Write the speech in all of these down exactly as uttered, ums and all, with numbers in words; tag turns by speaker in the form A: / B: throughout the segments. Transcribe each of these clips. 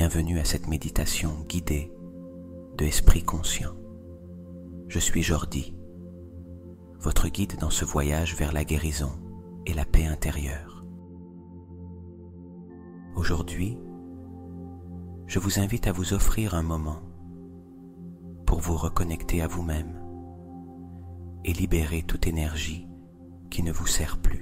A: Bienvenue à cette méditation guidée de Esprit Conscient. Je suis Jordi, votre guide dans ce voyage vers la guérison et la paix intérieure. Aujourd'hui, je vous invite à vous offrir un moment pour vous reconnecter à vous-même et libérer toute énergie qui ne vous sert plus.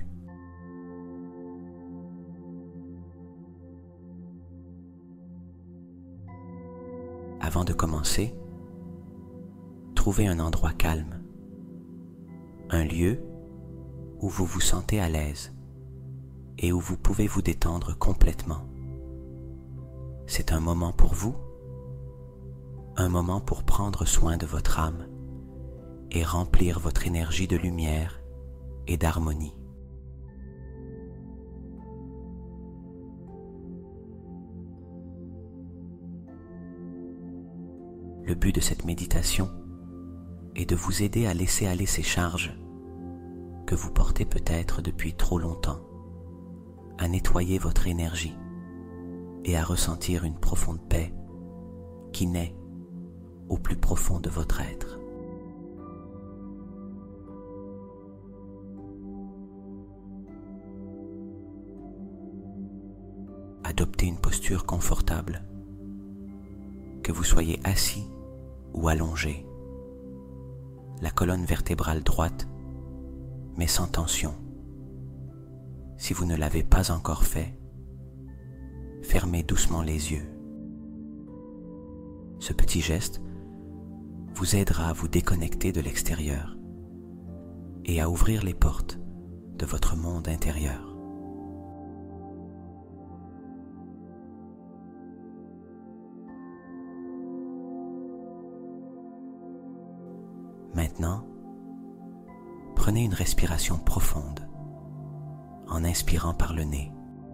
A: Avant de commencer, trouvez un endroit calme, un lieu où vous vous sentez à l'aise et où vous pouvez vous détendre complètement. C'est un moment pour vous, un moment pour prendre soin de votre âme et remplir votre énergie de lumière et d'harmonie. Le but de cette méditation est de vous aider à laisser aller ces charges que vous portez peut-être depuis trop longtemps, à nettoyer votre énergie et à ressentir une profonde paix qui naît au plus profond de votre être. Adoptez une posture confortable, que vous soyez assis ou allongé, la colonne vertébrale droite, mais sans tension. Si vous ne l'avez pas encore fait, fermez doucement les yeux. Ce petit geste vous aidera à vous déconnecter de l'extérieur et à ouvrir les portes de votre monde intérieur. Maintenant, prenez une respiration profonde en inspirant par le nez,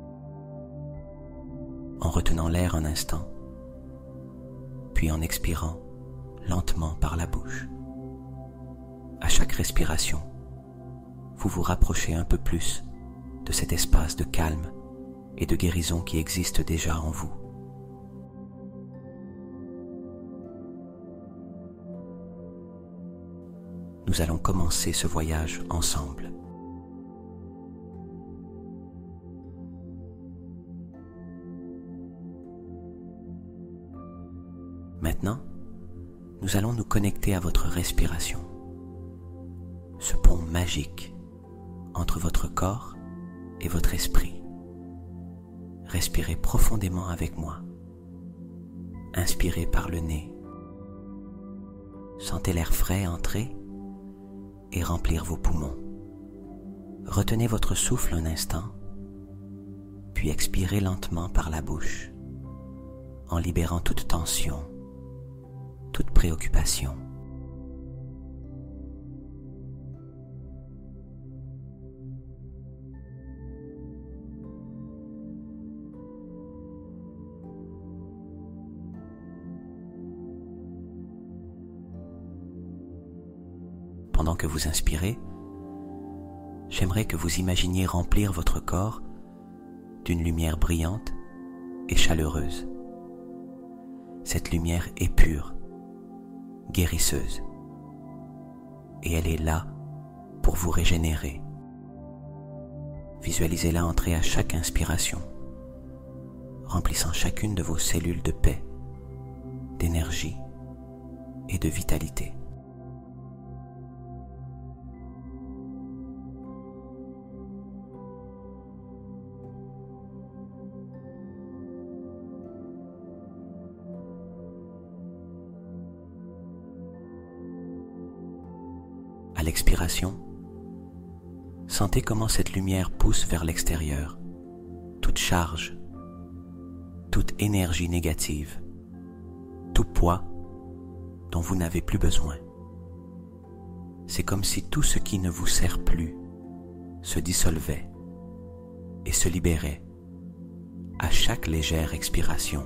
A: en retenant l'air un instant, puis en expirant lentement par la bouche. À chaque respiration, vous vous rapprochez un peu plus de cet espace de calme et de guérison qui existe déjà en vous. Nous allons commencer ce voyage ensemble. Maintenant, nous allons nous connecter à votre respiration, ce pont magique entre votre corps et votre esprit. Respirez profondément avec moi. Inspirez par le nez. Sentez l'air frais entrer et remplir vos poumons. Retenez votre souffle un instant, puis expirez lentement par la bouche, en libérant toute tension, toute préoccupation. Pendant que vous inspirez, j'aimerais que vous imaginiez remplir votre corps d'une lumière brillante et chaleureuse. Cette lumière est pure, guérisseuse, et elle est là pour vous régénérer. Visualisez-la entrer à chaque inspiration, remplissant chacune de vos cellules de paix, d'énergie et de vitalité. À l'expiration, sentez comment cette lumière pousse vers l'extérieur, toute charge, toute énergie négative, tout poids dont vous n'avez plus besoin. C'est comme si tout ce qui ne vous sert plus se dissolvait et se libérait à chaque légère expiration.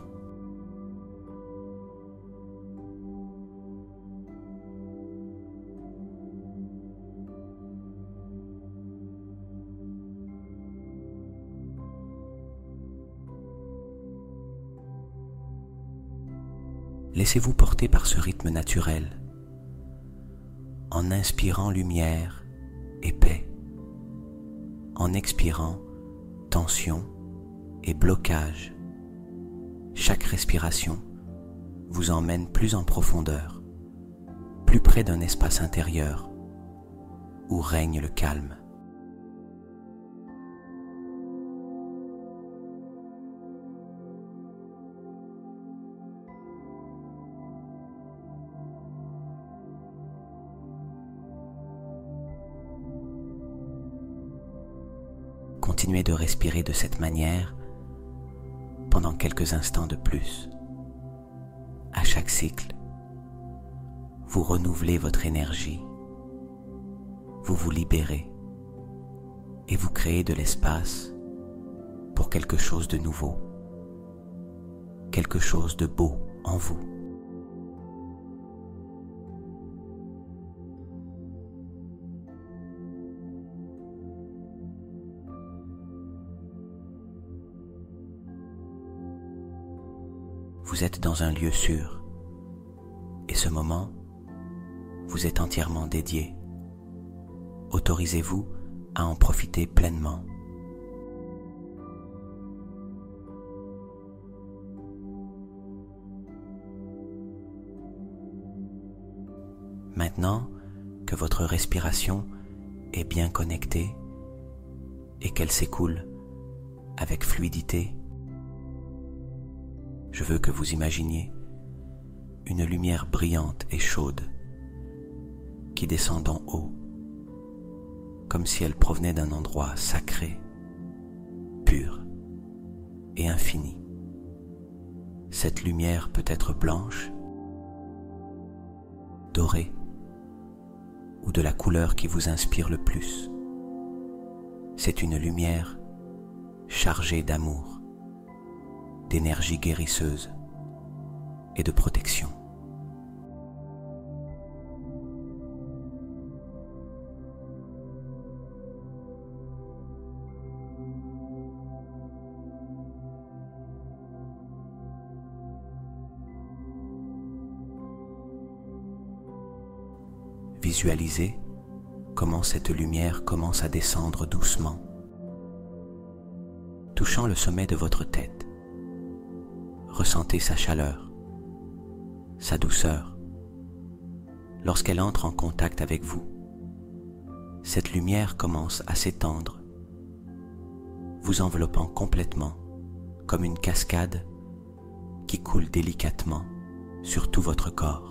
A: Laissez-vous porter par ce rythme naturel, en inspirant lumière et paix, en expirant tension et blocage. Chaque respiration vous emmène plus en profondeur, plus près d'un espace intérieur où règne le calme. Continuez de respirer de cette manière pendant quelques instants de plus. À chaque cycle, vous renouvelez votre énergie, vous vous libérez et vous créez de l'espace pour quelque chose de nouveau, quelque chose de beau en vous. Vous êtes dans un lieu sûr, et ce moment vous est entièrement dédié. Autorisez-vous à en profiter pleinement. Maintenant que votre respiration est bien connectée et qu'elle s'écoule avec fluidité, je veux que vous imaginiez une lumière brillante et chaude qui descend d'en haut, comme si elle provenait d'un endroit sacré, pur et infini. Cette lumière peut être blanche, dorée ou de la couleur qui vous inspire le plus. C'est une lumière chargée d'amour, d'énergie guérisseuse et de protection. Visualisez comment cette lumière commence à descendre doucement, touchant le sommet de votre tête. Ressentez sa chaleur, sa douceur. Lorsqu'elle entre en contact avec vous, cette lumière commence à s'étendre, vous enveloppant complètement comme une cascade qui coule délicatement sur tout votre corps.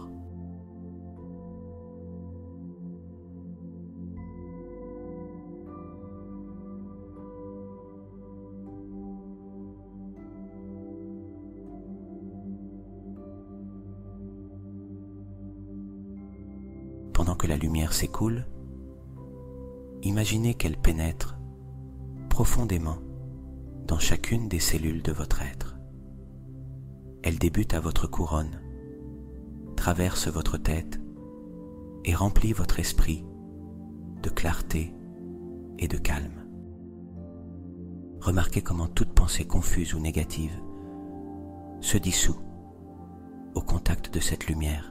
A: Pendant que la lumière s'écoule, imaginez qu'elle pénètre profondément dans chacune des cellules de votre être. Elle débute à votre couronne, traverse votre tête et remplit votre esprit de clarté et de calme. Remarquez comment toute pensée confuse ou négative se dissout au contact de cette lumière.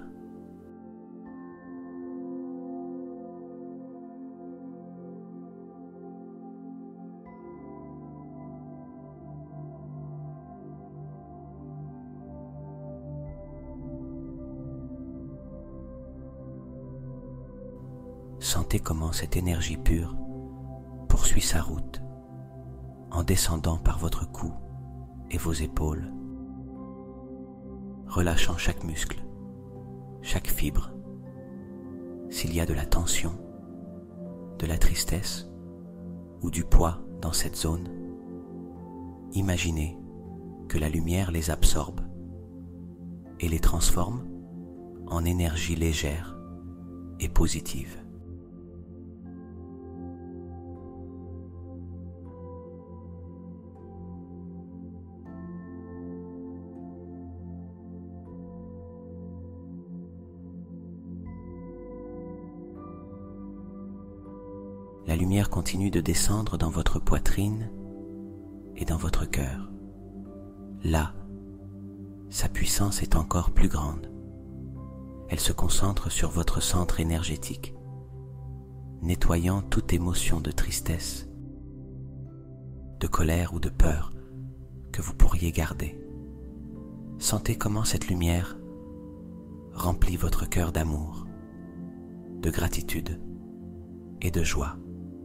A: Sentez comment cette énergie pure poursuit sa route en descendant par votre cou et vos épaules, relâchant chaque muscle, chaque fibre. S'il y a de la tension, de la tristesse ou du poids dans cette zone, imaginez que la lumière les absorbe et les transforme en énergie légère et positive. La lumière continue de descendre dans votre poitrine et dans votre cœur, là sa puissance est encore plus grande. Elle se concentre sur votre centre énergétique, nettoyant toute émotion de tristesse, de colère ou de peur que vous pourriez garder. Sentez comment cette lumière remplit votre cœur d'amour, de gratitude et de joie.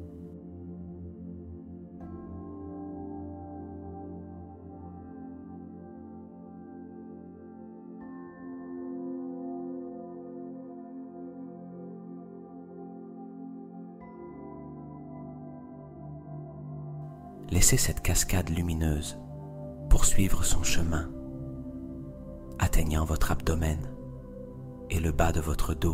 A: Laissez cette cascade lumineuse poursuivre son chemin, atteignant votre abdomen et le bas de votre dos,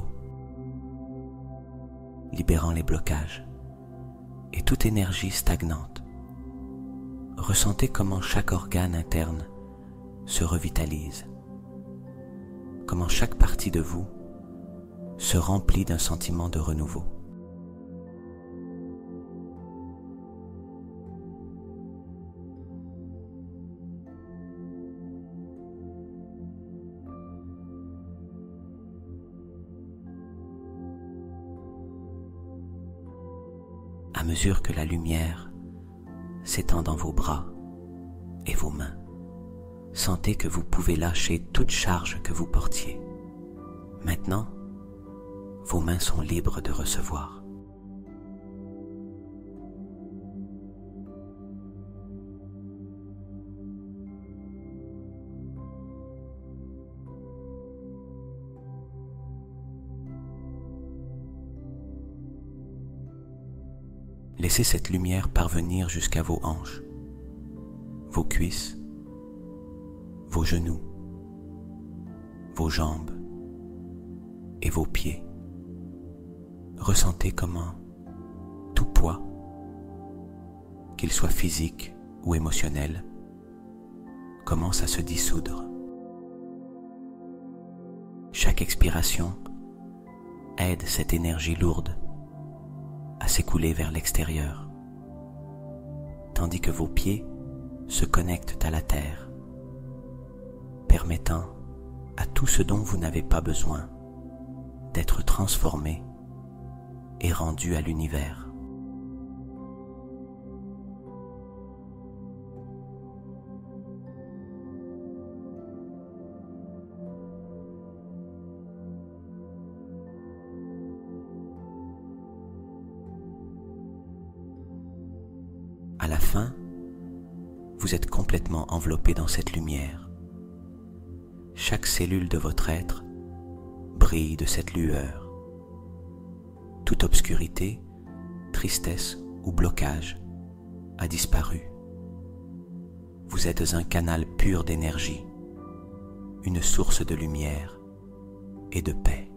A: libérant les blocages et toute énergie stagnante. Ressentez comment chaque organe interne se revitalise, comment chaque partie de vous se remplit d'un sentiment de renouveau. À mesure que la lumière s'étend dans vos bras et vos mains, sentez que vous pouvez lâcher toute charge que vous portiez. Maintenant, vos mains sont libres de recevoir. Laissez cette lumière parvenir jusqu'à vos hanches, vos cuisses, vos genoux, vos jambes et vos pieds. Ressentez comment tout poids, qu'il soit physique ou émotionnel, commence à se dissoudre. Chaque expiration aide cette énergie lourde à s'écouler vers l'extérieur, tandis que vos pieds se connectent à la terre, permettant à tout ce dont vous n'avez pas besoin d'être transformé et rendu à l'univers. À la fin, vous êtes complètement enveloppé dans cette lumière. Chaque cellule de votre être brille de cette lueur. Toute obscurité, tristesse ou blocage a disparu. Vous êtes un canal pur d'énergie, une source de lumière et de paix.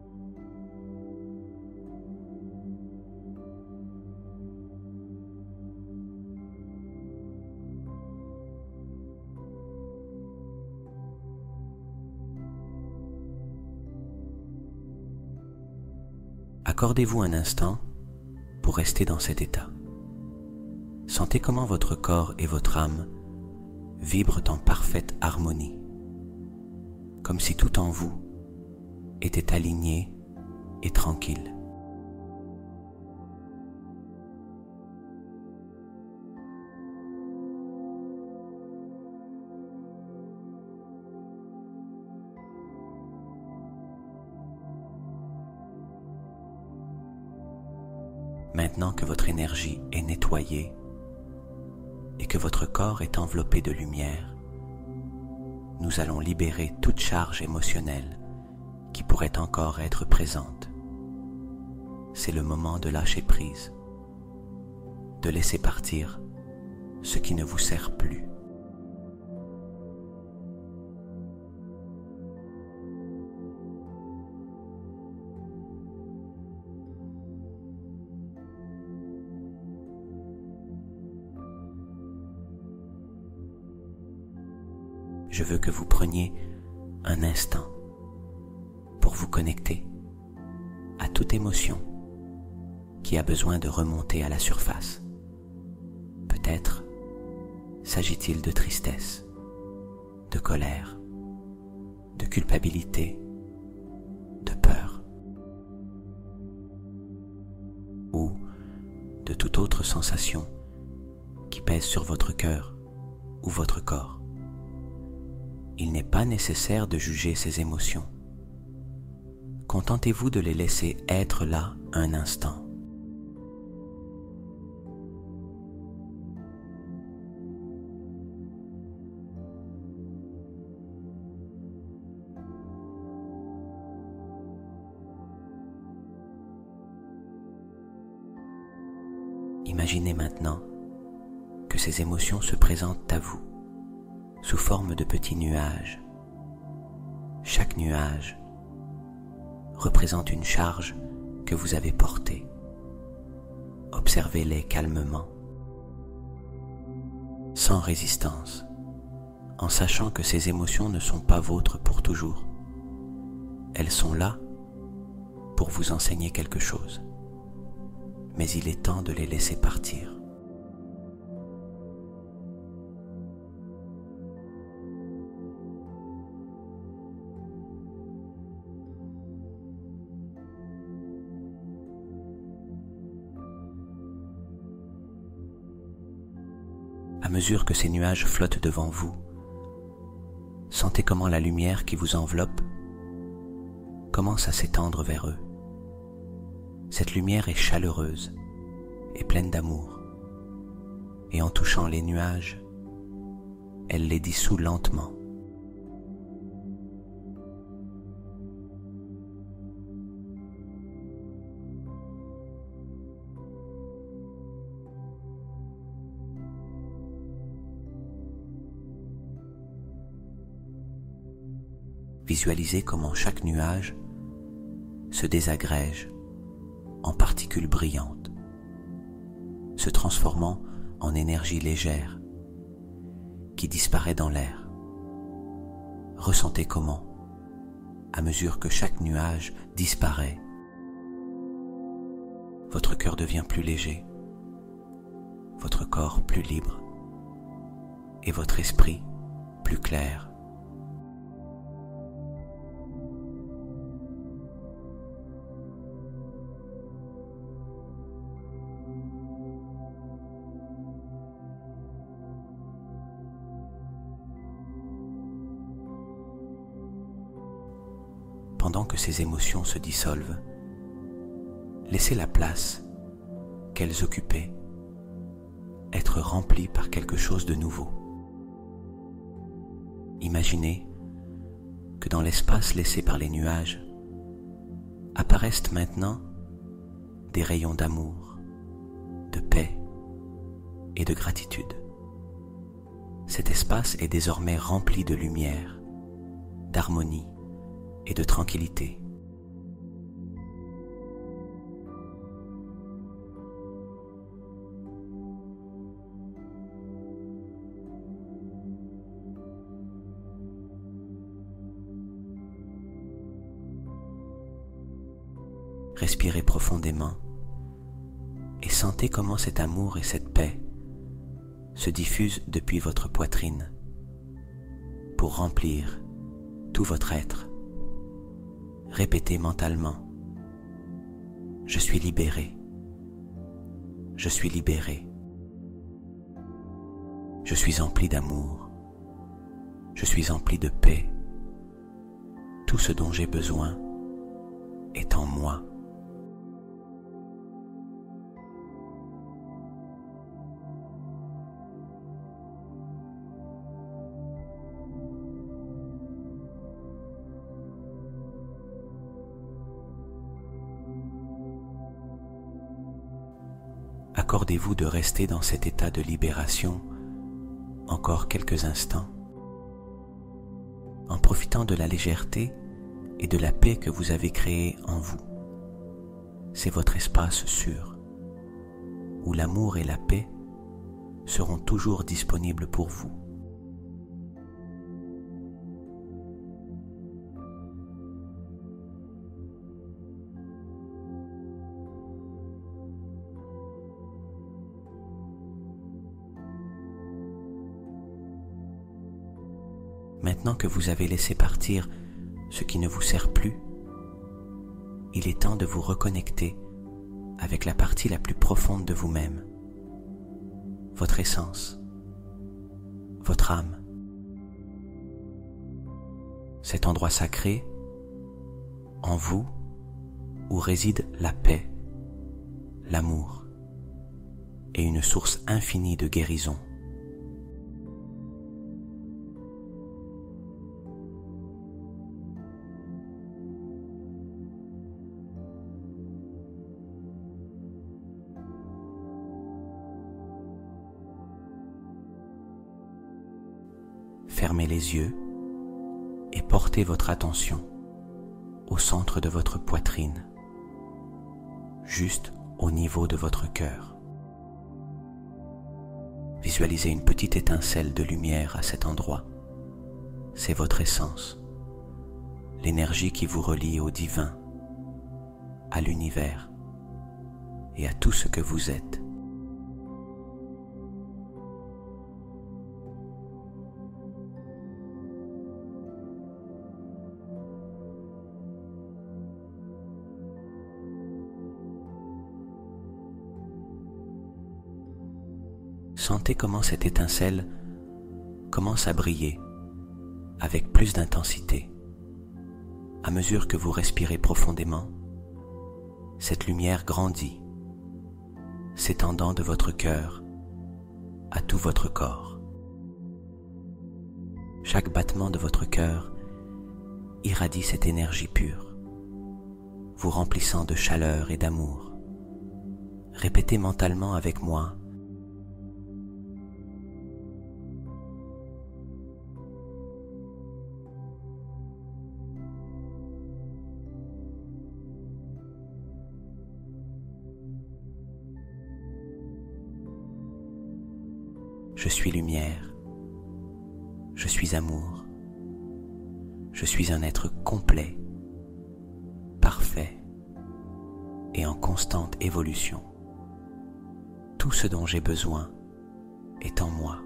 A: Accordez-vous un instant pour rester dans cet état. Sentez comment votre corps et votre âme vibrent en parfaite harmonie, comme si tout en vous était aligné et tranquille. Maintenant que votre énergie est nettoyée et que votre corps est enveloppé de lumière, nous allons libérer toute charge émotionnelle qui pourrait encore être présente. C'est le moment de lâcher prise, de laisser partir ce qui ne vous sert plus. Je veux que vous preniez un instant pour vous connecter à toute émotion qui a besoin de remonter à la surface. Peut-être s'agit-il de tristesse, de colère de culpabilité, de peur ou de toute autre sensation qui pèse sur votre cœur ou votre corps. Il n'est pas nécessaire de juger ces émotions. Contentez-vous de les laisser être là un instant. Imaginez maintenant que ces émotions se présentent à vous sous forme de petits nuages. Chaque nuage représente une charge que vous avez portée. Observez-les calmement, sans résistance, en sachant que ces émotions ne sont pas vôtres pour toujours. Elles sont là pour vous enseigner quelque chose. Mais il est temps de les laisser partir. À mesure que ces nuages flottent devant vous, sentez comment la lumière qui vous enveloppe commence à s'étendre vers eux. Cette lumière est chaleureuse et pleine d'amour, et en touchant les nuages, elle les dissout lentement. Visualisez comment chaque nuage se désagrège en particules brillantes, se transformant en énergie légère qui disparaît dans l'air. Ressentez comment, à mesure que chaque nuage disparaît, votre cœur devient plus léger, votre corps plus libre et votre esprit plus clair. Pendant que ces émotions se dissolvent, laissez la place qu'elles occupaient être remplies par quelque chose de nouveau. Imaginez que dans l'espace laissé par les nuages apparaissent maintenant des rayons d'amour, de paix et de gratitude. Cet espace est désormais rempli de lumière, d'harmonie et de tranquillité. Respirez profondément et sentez comment cet amour et cette paix se diffusent depuis votre poitrine pour remplir tout votre être. Répétez mentalement: je suis libéré, je suis libéré, je suis empli d'amour, je suis empli de paix, tout ce dont j'ai besoin est en moi. Accordez-vous de rester dans cet état de libération encore quelques instants, en profitant de la légèreté et de la paix que vous avez créée en vous. C'est votre espace sûr, où l'amour et la paix seront toujours disponibles pour vous. Maintenant que vous avez laissé partir ce qui ne vous sert plus, il est temps de vous reconnecter avec la partie la plus profonde de vous-même, votre essence, votre âme. Cet endroit sacré, en vous, où réside la paix, l'amour et une source infinie de guérison. Fermez les yeux et portez votre attention au centre de votre poitrine, juste au niveau de votre cœur. Visualisez une petite étincelle de lumière à cet endroit. C'est votre essence, l'énergie qui vous relie au divin, à l'univers et à tout ce que vous êtes. Sentez comment cette étincelle commence à briller avec plus d'intensité. À mesure que vous respirez profondément, cette lumière grandit, s'étendant de votre cœur à tout votre corps. Chaque battement de votre cœur irradie cette énergie pure, vous remplissant de chaleur et d'amour. Répétez mentalement avec moi: je suis lumière, je suis amour, je suis un être complet, parfait et en constante évolution. Tout ce dont j'ai besoin est en moi.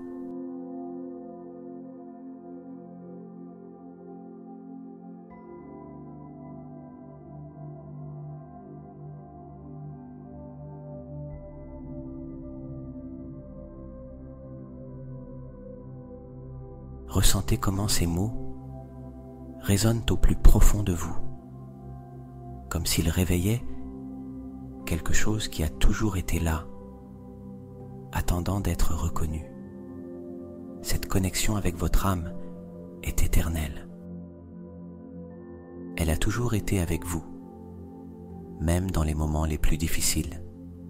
A: Ressentez comment ces mots résonnent au plus profond de vous, comme s'ils réveillaient quelque chose qui a toujours été là, attendant d'être reconnu. Cette connexion avec votre âme est éternelle. Elle a toujours été avec vous, même dans les moments les plus difficiles.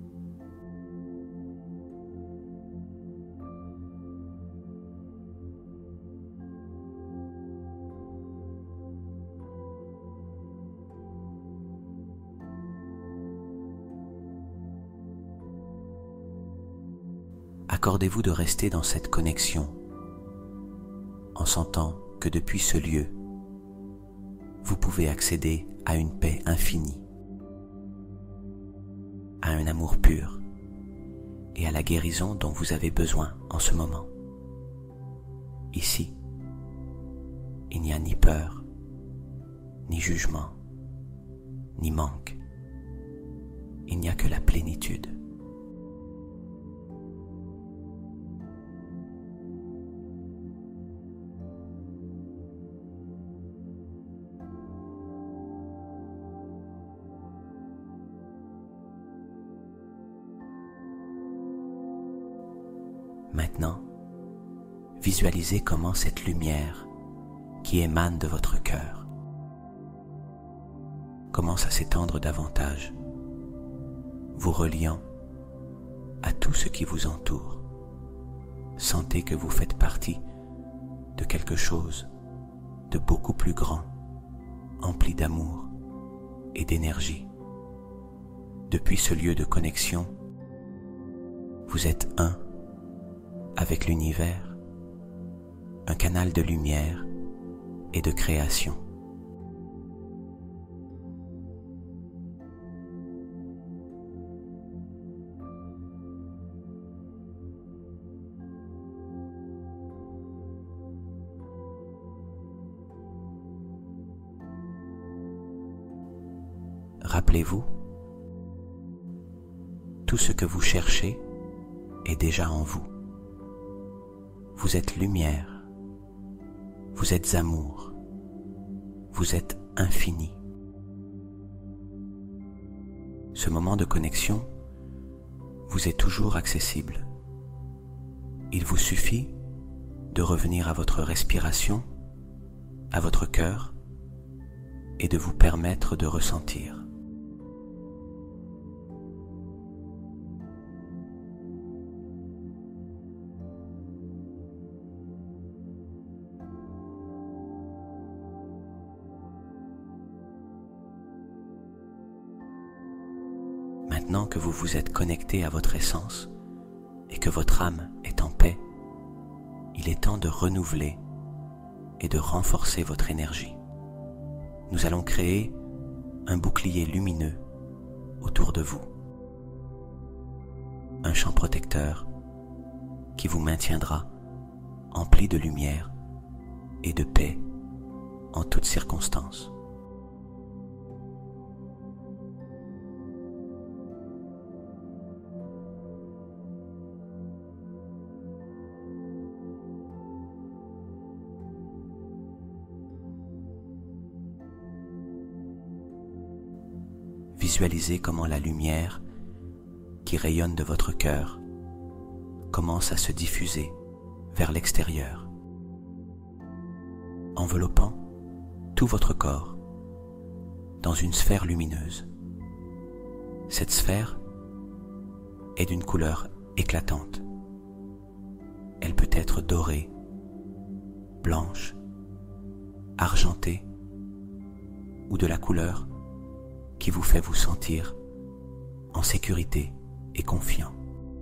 A: Accordez-vous de rester dans cette connexion, en sentant que depuis ce lieu, vous pouvez accéder à une paix infinie, à un amour pur et à la guérison dont vous avez besoin en ce moment. Ici, il n'y a ni peur, ni jugement, ni manque. Il n'y a que la plénitude. Maintenant, visualisez comment cette lumière qui émane de votre cœur commence à s'étendre davantage, vous reliant à tout ce qui vous entoure. Sentez que vous faites partie de quelque chose de beaucoup plus grand, empli d'amour et d'énergie. Depuis ce lieu de connexion, vous êtes un avec l'univers, un canal de lumière et de création. Rappelez-vous, tout ce que vous cherchez est déjà en vous. Vous êtes lumière, vous êtes amour, vous êtes infini. Ce moment de connexion vous est toujours accessible. Il vous suffit de revenir à votre respiration, à votre cœur, et de vous permettre de ressentir. Maintenant que vous vous êtes connecté à votre essence et que votre âme est en paix, il est temps de renouveler et de renforcer votre énergie. Nous allons créer un bouclier lumineux autour de vous, un champ protecteur qui vous maintiendra empli de lumière et de paix en toutes circonstances. Visualisez comment la lumière qui rayonne de votre cœur commence à se diffuser vers l'extérieur, enveloppant tout votre corps dans une sphère lumineuse. Cette sphère est d'une couleur éclatante. Elle peut être dorée, blanche, argentée ou de la couleur qui vous fait vous sentir en sécurité et confiant.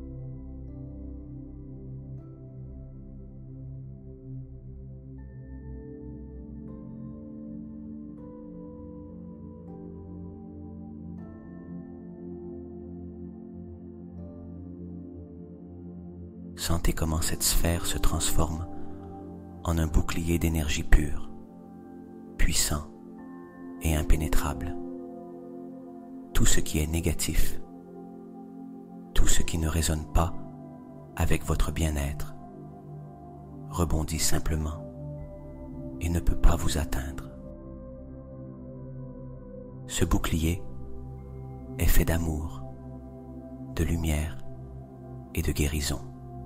A: Sentez comment cette sphère se transforme en un bouclier d'énergie pure, puissant et impénétrable. Tout ce qui est négatif, tout ce qui ne résonne pas avec votre bien-être, rebondit simplement et ne peut pas vous atteindre. Ce bouclier est fait d'amour, de lumière et de guérison.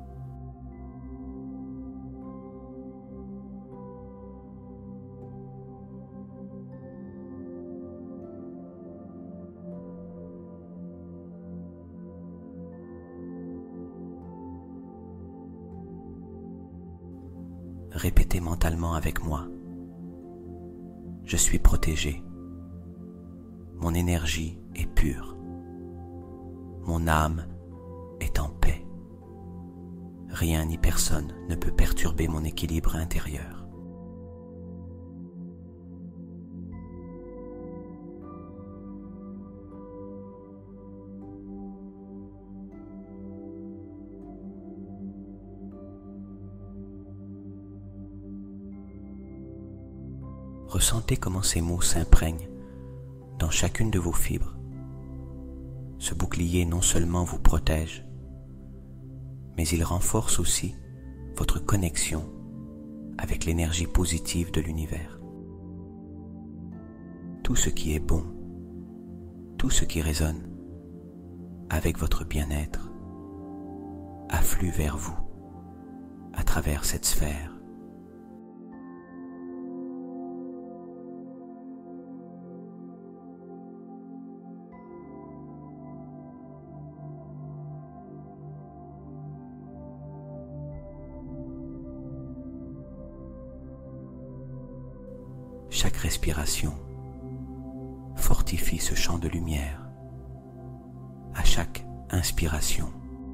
A: Répétez mentalement avec moi. Je suis protégé. Mon énergie est pure. Mon âme est en paix. Rien ni personne ne peut perturber mon équilibre intérieur. Ressentez comment ces mots s'imprègnent dans chacune de vos fibres. Ce bouclier non seulement vous protège, mais il renforce aussi votre connexion avec l'énergie positive de l'univers. Tout ce qui est bon, tout ce qui résonne avec votre bien-être afflue vers vous à travers cette sphère. Chaque respiration fortifie ce champ de lumière. À chaque inspiration,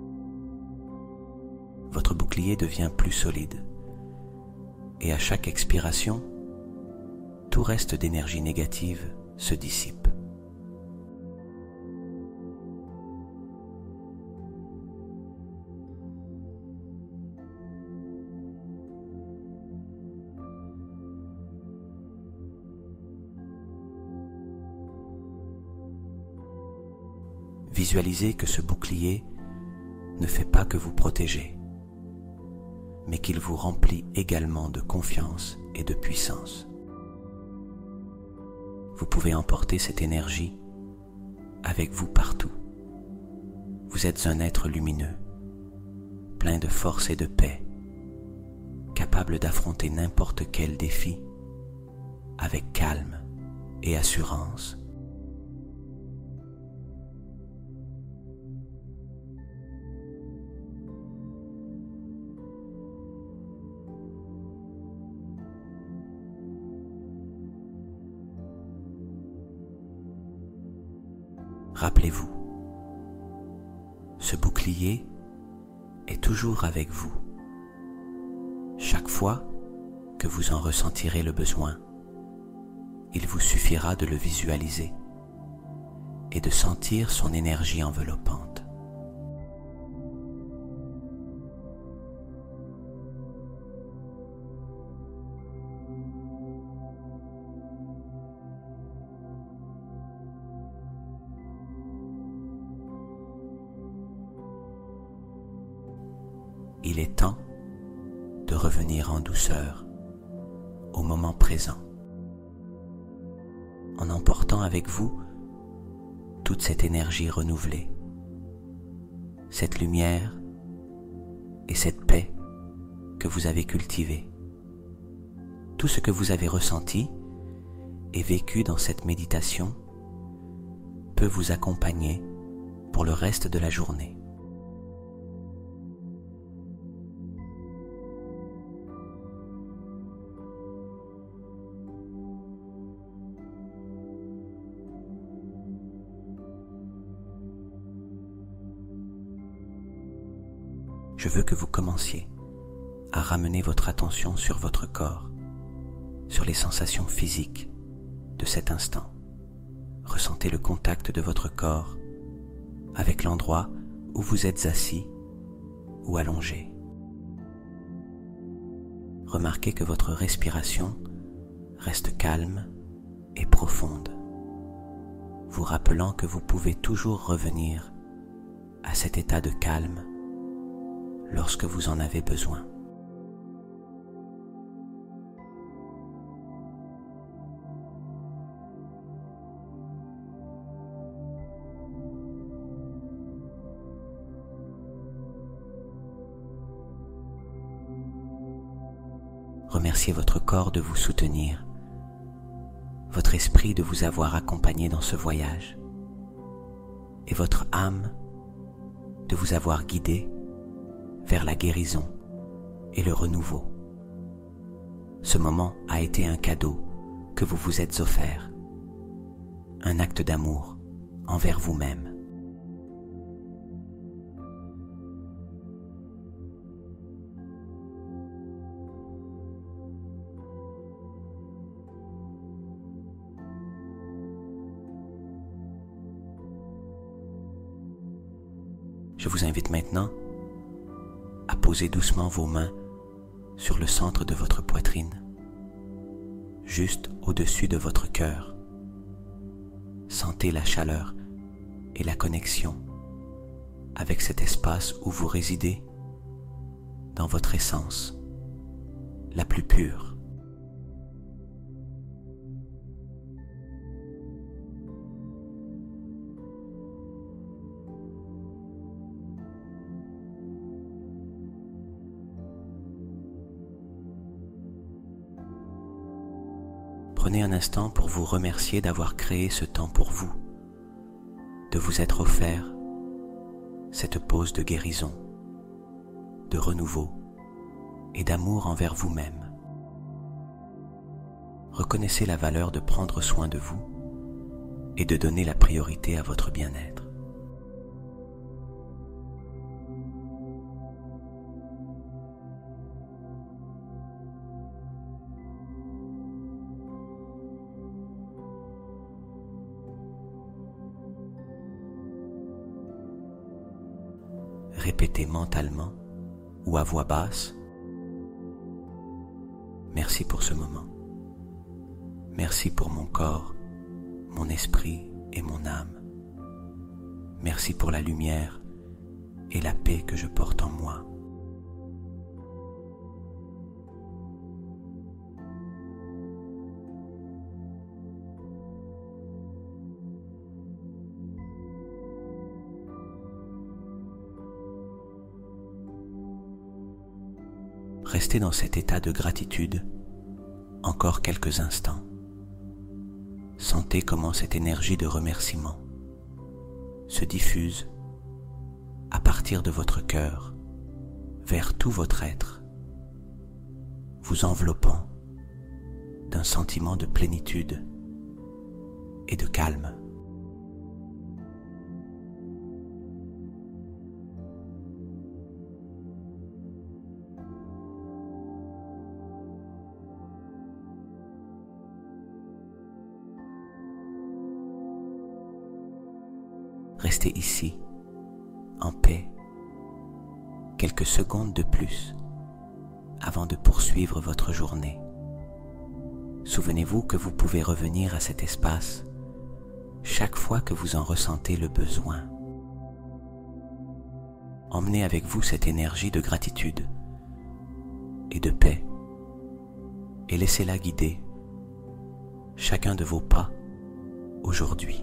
A: votre bouclier devient plus solide. Et à chaque expiration, tout reste d'énergie négative se dissipe. visualisez que ce bouclier ne fait pas que vous protéger, mais qu'il vous remplit également de confiance et de puissance. Vous pouvez emporter cette énergie avec vous partout. Vous êtes un être lumineux, plein de force et de paix, capable d'affronter n'importe quel défi avec calme et assurance. Rappelez-vous, ce bouclier est toujours avec vous. Chaque fois que vous en ressentirez le besoin, il vous suffira de le visualiser et de sentir son énergie enveloppante. Il est temps de revenir en douceur au moment présent, en emportant avec vous toute cette énergie renouvelée, cette lumière et cette paix que vous avez cultivée. Tout ce que vous avez ressenti et vécu dans cette méditation peut vous accompagner pour le reste de la journée. Je veux que vous commenciez à ramener votre attention sur votre corps, sur les sensations physiques de cet instant. Ressentez le contact de votre corps avec l'endroit où vous êtes assis ou allongé. Remarquez que votre respiration reste calme et profonde, vous rappelant que vous pouvez toujours revenir à cet état de calme lorsque vous en avez besoin. Remerciez votre corps de vous soutenir, votre esprit de vous avoir accompagné dans ce voyage, et votre âme de vous avoir guidé vers la guérison et le renouveau. Ce moment a été un cadeau que vous vous êtes offert, un acte d'amour envers vous-même. Je vous invite maintenant à poser doucement vos mains sur le centre de votre poitrine, juste au-dessus de votre cœur. Sentez la chaleur et la connexion avec cet espace où vous résidez dans votre essence la plus pure. Prenez un instant pour vous remercier d'avoir créé ce temps pour vous, de vous être offert cette pause de guérison, de renouveau et d'amour envers vous-même. Reconnaissez la valeur de prendre soin de vous et de donner la priorité à votre bien-être. Répétez mentalement ou à voix basse: merci pour ce moment. Merci pour mon corps, mon esprit et mon âme. Merci pour la lumière et la paix que je porte en moi. Restez dans cet état de gratitude encore quelques instants. Sentez comment cette énergie de remerciement se diffuse à partir de votre cœur vers tout votre être, vous enveloppant d'un sentiment de plénitude et de calme. Restez ici, en paix, quelques secondes de plus avant de poursuivre votre journée. Souvenez-vous que vous pouvez revenir à cet espace chaque fois que vous en ressentez le besoin. Emmenez avec vous cette énergie de gratitude et de paix et laissez-la guider chacun de vos pas aujourd'hui.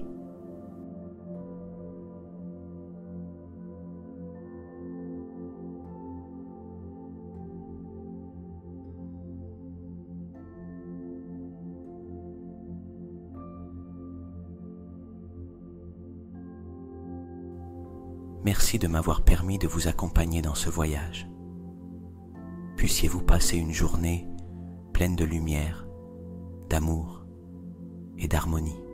A: Merci de m'avoir permis de vous accompagner dans ce voyage. Puissiez-vous passer une journée pleine de lumière, d'amour et d'harmonie.